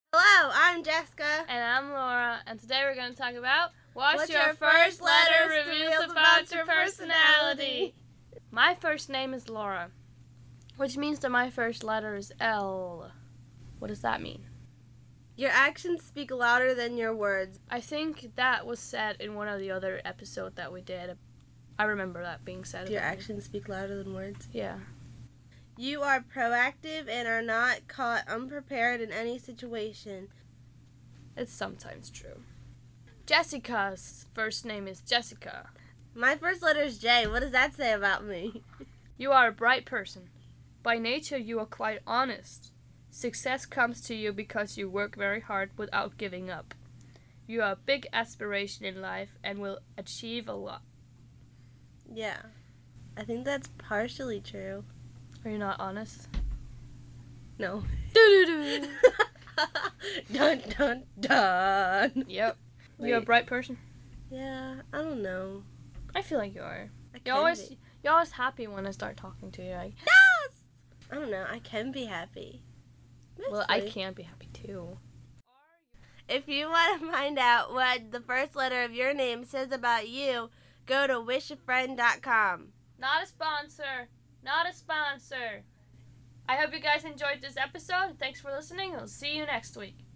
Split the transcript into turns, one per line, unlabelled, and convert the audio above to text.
Hello, I'm Jessica.
And I'm Laura, and today we're going to talk about what's
What's
your
your
first
first
letter
letters
reveals about your personality. My first name is Laura, which means that my first letter is L. What does that mean?
Your actions speak louder than your words.
I think that was said in one of the other episodes that we did. I remember that being said.
Do your actions speak louder than words?
Yeah.
You are proactive and are not caught unprepared in any situation.
It's sometimes true. Jessica's first name is Jessica.
My first letter is J. What does that say about me?
You are a bright person. By nature, you are quite honest. Success comes to you because you work very hard without giving up. You have a big aspiration in life and will achieve a lot.
Yeah. I think that's partially true.
Are you not honest?
No.
Doo-doo-doo.
Dun, dun, dun.
Yep.
Wait.
You're a bright person?
Yeah, I don't know.
I feel like you are.
I
You're always happy when I start talking to you. Like,
Yes! I don't know. I can be happy.
well, I
Mostly.
can't be happy too.
If you want to find out what the first letter of your name says about you, go to wishafriend.com.
Not a sponsor. Not a sponsor. I hope you guys enjoyed this episode. Thanks for listening. I'll see you next week.